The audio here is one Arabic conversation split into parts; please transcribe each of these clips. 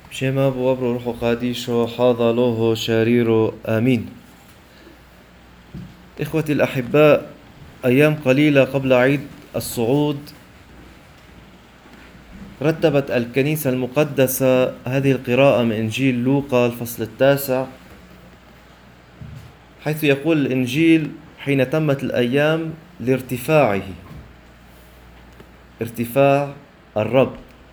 شما بوابرو روحو قاديشو حاضا لوهو شاريرو آمين. إخوتي الأحباء، أيام قليلة قبل عيد الصعود رتبت الكنيسة المقدسة هذه القراءة من إنجيل لوقا الفصل 9، حيث يقول الإنجيل: حين تمت الأيام لارتفاعه، ارتفاع الرب.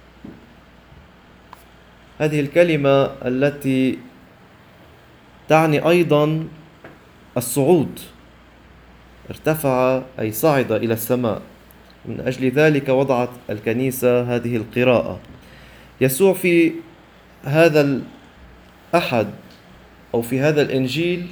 هذه الكلمة التي تعني أيضا الصعود، ارتفع أي صعد إلى السماء. من أجل ذلك وضعت الكنيسة هذه القراءة. يسوع في هذا الأحد أو في هذا الإنجيل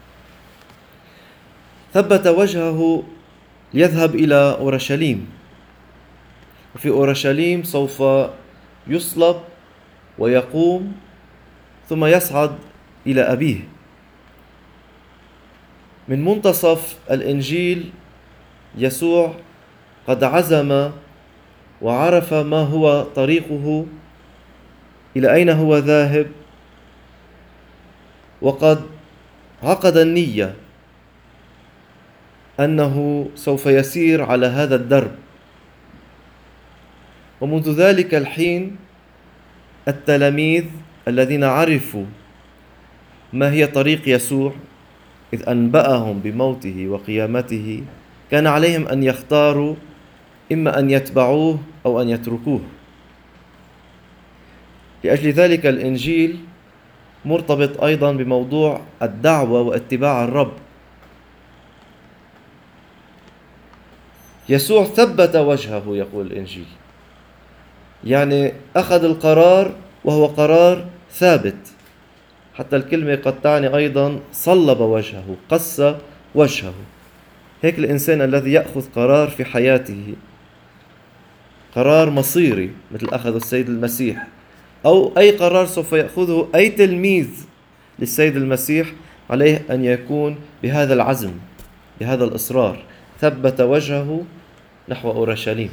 ثبت وجهه ليذهب إلى أورشليم، وفي أورشليم سوف يصلب ويقوم ثم يصعد إلى أبيه. من منتصف الإنجيل يسوع قد عزم وعرف ما هو طريقه، إلى أين هو ذاهب، وقد عقد النية أنه سوف يسير على هذا الدرب. ومنذ ذلك الحين التلاميذ الذين عرفوا ما هي طريق يسوع إذ أنبأهم بموته وقيامته كان عليهم أن يختاروا إما أن يتبعوه أو أن يتركوه. لأجل ذلك الإنجيل مرتبط أيضا بموضوع الدعوة واتباع الرب. يسوع ثبت وجهه، يقول الإنجيل، يعني أخذ القرار وهو قرار ثابت. حتى الكلمة قد تعني أيضا صلب وجهه، قس وجهه. هيك الإنسان الذي يأخذ قرار في حياته، قرار مصيري مثل أخذ السيد المسيح، أو أي قرار سوف يأخذه أي تلميذ للسيد المسيح، عليه أن يكون بهذا العزم، بهذا الإصرار. ثبت وجهه نحو أورشليم.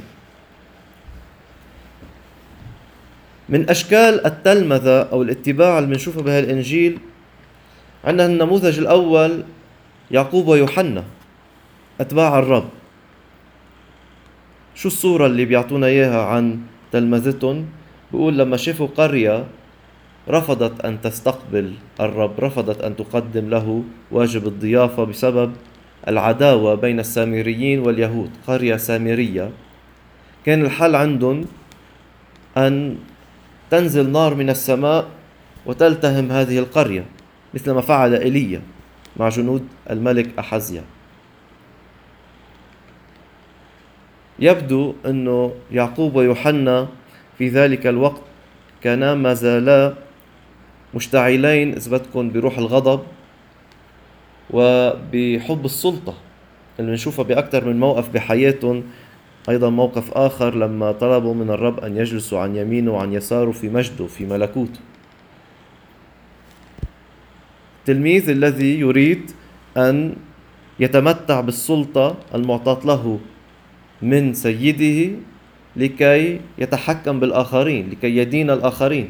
من أشكال التلمذة أو الاتباع اللي بنشوفه بهذا الإنجيل، عندنا النموذج الأول يعقوب ويوحنا أتباع الرب. شو الصورة اللي بيعطونا إياها عن تلمذتهم؟ بيقول لما شافوا قرية رفضت أن تستقبل الرب، رفضت أن تقدم له واجب الضيافة بسبب العداوة بين السامريين واليهود، قرية سامرية، كان الحل عندهم أن تنزل نار من السماء وتلتهم هذه القرية، مثل ما فعل إيليا مع جنود الملك أحزيا. يبدو أنه يعقوب ويوحنا في ذلك الوقت كانا ما زالا مشتعلين إذا بدكم بروح الغضب وبحب السلطة اللي نشوفها بأكثر من موقف بحياتهم. أيضا موقف آخر لما طلبوا من الرب أن يجلسوا عن يمينه وعن يساره في مجده في ملكوته. التلميذ الذي يريد أن يتمتع بالسلطة المعطاة له من سيده لكي يتحكم بالآخرين، لكي يدين الآخرين،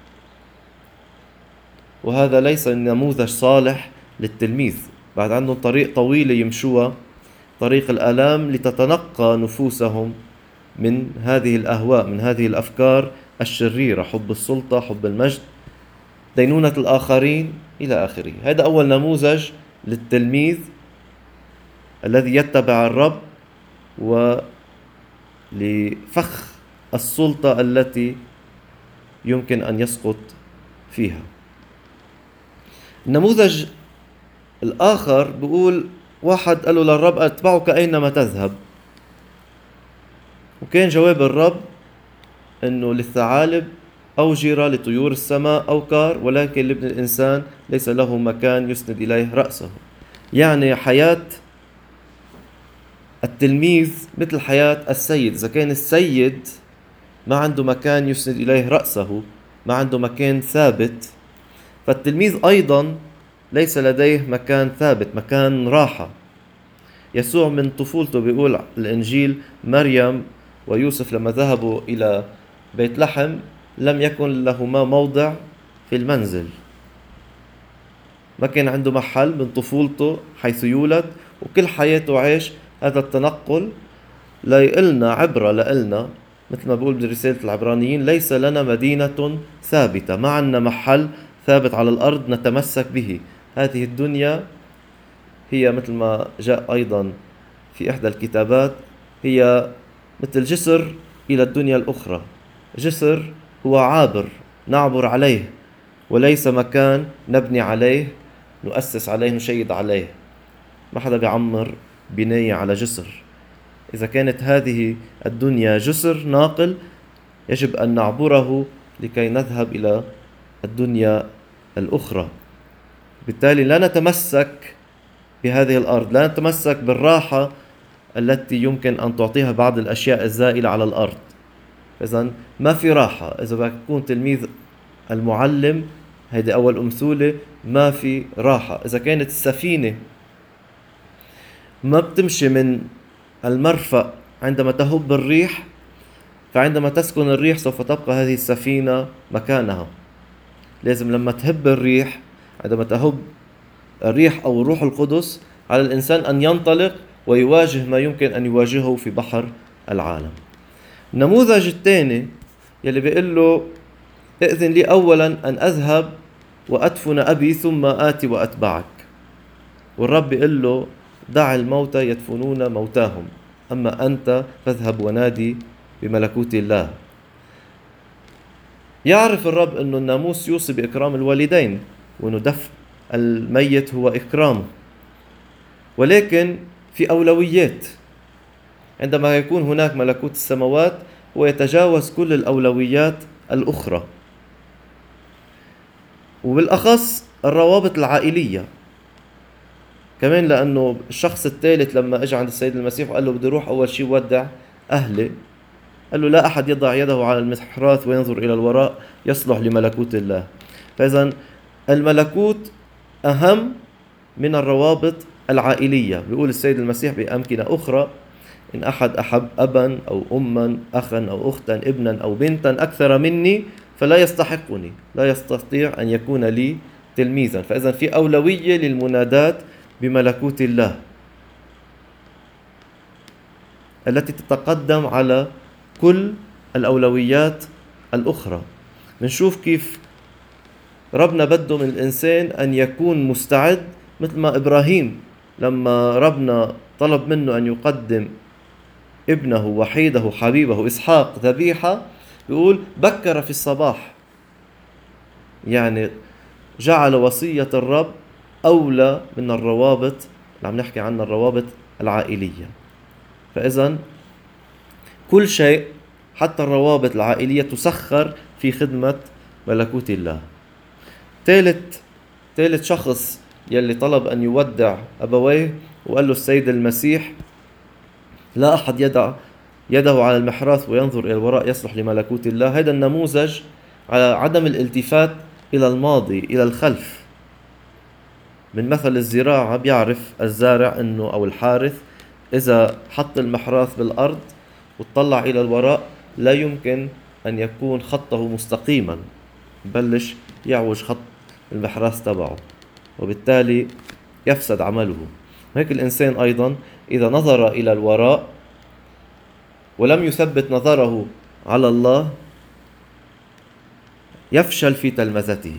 وهذا ليس نموذج صالح للتلميذ. بعد عندهم طريق طويلة يمشوها، طريق الآلام، لتتنقى نفوسهم من هذه الأهواء، من هذه الأفكار الشريرة، حب السلطة، حب المجد، دينونة الآخرين إلى آخره. هذا أول نموذج للتلميذ الذي يتبع الرب ولفخ السلطة التي يمكن أن يسقط فيها. النموذج الآخر بيقول واحد قال له للرب: أتبعك أينما تذهب. وكان جواب الرب أنه للثعالب أوجرة، لطيور السماء أوكار، ولكن لابن الإنسان ليس له مكان يسند إليه رأسه. يعني حياة التلميذ مثل حياة السيد. إذا كان السيد ما عنده مكان يسند إليه رأسه، ما عنده مكان ثابت، فالتلميذ أيضا ليس لديه مكان ثابت، مكان راحة. يسوع من طفولته بيقول الإنجيل مريم ويوسف لما ذهبوا إلى بيت لحم لم يكن لهما موضع في المنزل، ما كان عنده محل من طفولته حيث يولد، وكل حياته عاش هذا التنقل. ليقلنا عبرة لإلنا، مثل ما بقول برسالة العبرانيين: ليس لنا مدينة ثابتة، ما عندنا محل ثابت على الأرض نتمسك به. هذه الدنيا هي مثل ما جاء أيضا في إحدى الكتابات، هي مثل جسر إلى الدنيا الأخرى. جسر هو عابر نعبر عليه، وليس مكان نبني عليه، نؤسس عليه، نشيد عليه. ما حدا بيعمر بناية على جسر. إذا كانت هذه الدنيا جسر ناقل، يجب أن نعبره لكي نذهب إلى الدنيا الأخرى. بالتالي لا نتمسك بهذه الأرض، لا نتمسك بالراحة التي يمكن أن تعطيها بعض الأشياء الزائلة على الأرض. إذن ما في راحة. إذا بدك تكون تلميذ المعلم، هيدي أول أمثلة، ما في راحة. إذا كانت السفينة ما بتمشي من المرفأ عندما تهب الريح، فعندما تسكن الريح سوف تبقى هذه السفينة مكانها. لازم لما تهب الريح، عندما تهب الريح أو الروح القدس، على الإنسان أن ينطلق ويواجه ما يمكن أن يواجهه في بحر العالم. النموذج الثاني يلي بيقول له: ائذن لي أولا أن أذهب وأدفن أبي ثم آتي وأتبعك. والرب بيقول له: دع الموتى يدفنون موتاهم، أما أنت فاذهب ونادي بملكوت الله. يعرف الرب أنه الناموس يوصي بإكرام الوالدين، وأنه دفن الميت هو إكرامه، ولكن في أولويات. عندما يكون هناك ملكوت السماوات هو يتجاوز كل الأولويات الأخرى، وبالأخص الروابط العائلية كمان. لأنه الشخص الثالث لما أجى عند السيد المسيح وقال له: بدي أروح أول شيء ودع أهلي، قال له: لا أحد يضع يده على المحراث وينظر إلى الوراء يصلح لملكوت الله. فإذا الملكوت أهم من الروابط العائلية. بيقول السيد المسيح بأمكنة أخرى: إن أحد أحب أبا أو أما أخا أو أختا ابنا أو بنتا أكثر مني فلا يستحقني، لا يستطيع أن يكون لي تلميذا. فإذا في أولوية للمنادات بملكوت الله التي تتقدم على كل الأولويات الأخرى. بنشوف كيف ربنا بده من الإنسان أن يكون مستعد، مثل ما إبراهيم لما ربنا طلب منه أن يقدم ابنه وحيده حبيبه إسحاق ذبيحة، بيقول: بكر في الصباح. يعني جعل وصية الرب أولى من الروابط اللي عم نحكي عنها، الروابط العائلية. فإذا كل شيء، حتى الروابط العائلية، تسخر في خدمة ملكوت الله. ثالث شخص يلي طلب أن يودع أبويه، وقال له السيد المسيح: لا أحد يدع يده على المحراث وينظر إلى الوراء يصلح لملكوت الله. هذا النموذج على عدم الالتفات إلى الماضي، إلى الخلف. من مثل الزراعة بيعرف الزارع إنه أو الحارث إذا حط المحراث بالأرض وتطلع إلى الوراء لا يمكن أن يكون خطه مستقيما، بلش يعوج خط المحراث تبعه، وبالتالي يفسد عمله. هيك الإنسان أيضا إذا نظر إلى الوراء ولم يثبت نظره على الله يفشل في تلمذته.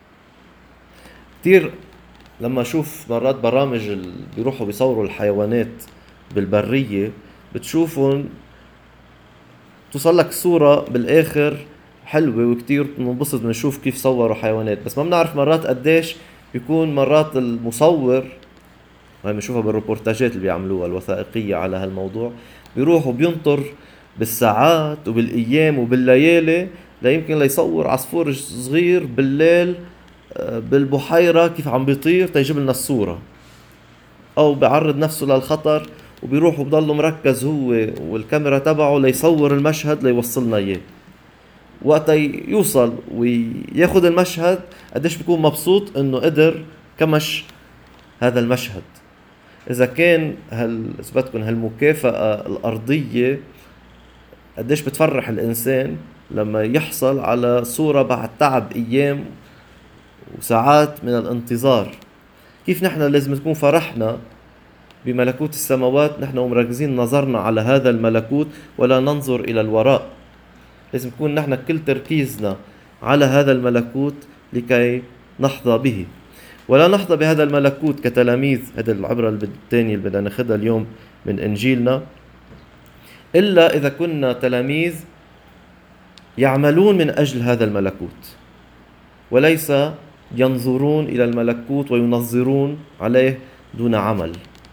كتير لما أشوف مرات برامج بيروحوا بيصوروا الحيوانات بالبرية، بتشوفهم توصل لك صورة بالآخر حلوة وكتير بننبسط بنشوف كيف صوروا حيوانات، بس ما بنعرف مرات قديش بيكون مرات المصور، وهي بنشوفها بالروبورتاجات اللي بيعملوها الوثائقية على هالموضوع، بيروحوا بينطر بالساعات وبالأيام وبالليالي يمكن ليصور عصفور صغير بالليل بالبحيرة كيف عم بيطير تيجيب لنا الصورة، أو بيعرض نفسه للخطر وبيروح وبضل مركز هو والكاميرا تبعه ليصور المشهد ليوصلنا إياه. وقت يوصل وياخد المشهد قديش بيكون مبسوط إنه قدر كمش هذا المشهد. إذا كان إذا بدكم هالمكافأة الأرضية قديش بتفرح الإنسان، لما يحصل على صورة بعد تعب أيام وساعات من الانتظار. كيف نحن لازم تكون فرحنا بملكوت السماوات نحن ومركزين نظرنا على هذا الملكوت ولا ننظر إلى الوراء. لازم يكون نحن كل تركيزنا على هذا الملكوت لكي نحظى به، ولا نحظى بهذا الملكوت كتلاميذ. هذا العبرة الثانية اللي بدنا ناخذها اليوم من إنجيلنا، إلا إذا كنا تلاميذ يعملون من أجل هذا الملكوت، وليس ينظرون إلى الملكوت وينظرون عليه دون عمل.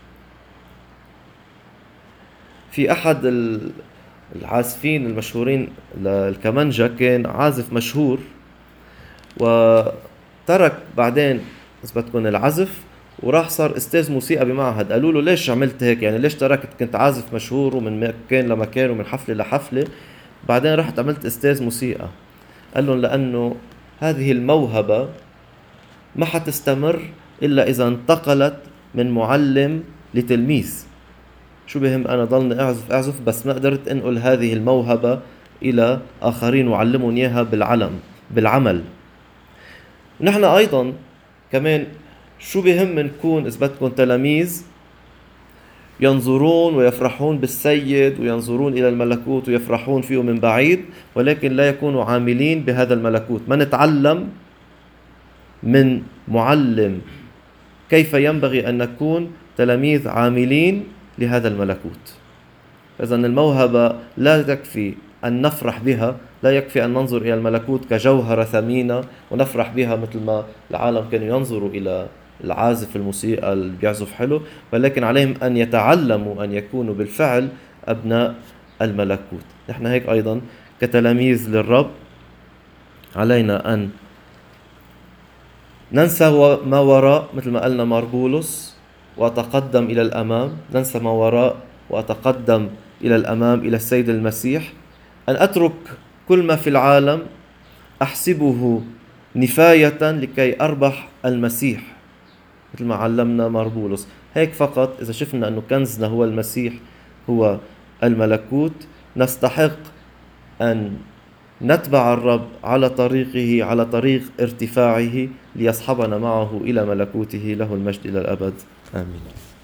في أحد العازفين المشهورين للكمانجا كان عازف مشهور، وترك بعدين بدكم العزف وراح صار استاذ موسيقى بمعهد. قالوا له ليش عملت هيك؟ يعني ليش تركت؟ كنت عازف مشهور ومن مكان لمكان ومن حفلة لحفلة، بعدين رحت عملت استاذ موسيقى. قال لهم لأنه هذه الموهبة ما حتستمر إلا إذا انتقلت من معلم لتلميذ. شو بهم أنا ضلني أعزف بس ما قدرت أنقل هذه الموهبة إلى آخرين وعلمهم إياها بالعمل. نحن أيضا كمان شو بهم نكون إذا بدكم تلاميذ ينظرون ويفرحون بالسيد وينظرون إلى الملكوت ويفرحون فيه من بعيد، ولكن لا يكونوا عاملين بهذا الملكوت. ما نتعلم من معلم كيف ينبغي أن نكون تلاميذ عاملين لهذا الملكوت. إذن الموهبة لا تكفي أن نفرح بها، لا يكفي أن ننظر إلى الملكوت كجوهرة ثمينة ونفرح بها مثل ما العالم كانوا ينظروا إلى العازف الموسيقى اللي بيعزف حلو، ولكن عليهم أن يتعلموا أن يكونوا بالفعل أبناء الملكوت. نحن هيك أيضا كتلاميذ للرب علينا أن ننسى ما وراء مثل ما قالنا ماربولس وأتقدم إلى الأمام. ننسى ما وراء وأتقدم إلى الأمام إلى السيد المسيح. أن أترك كل ما في العالم أحسبه نفاية لكي أربح المسيح مثل ما علمنا ماربولس. هيك فقط إذا شفنا أنه كنزنا هو المسيح هو الملكوت نستحق أن نتبع الرب على طريقه، على طريق ارتفاعه، ليصحبنا معه إلى ملكوته. له المجد إلى الأبد. آمين.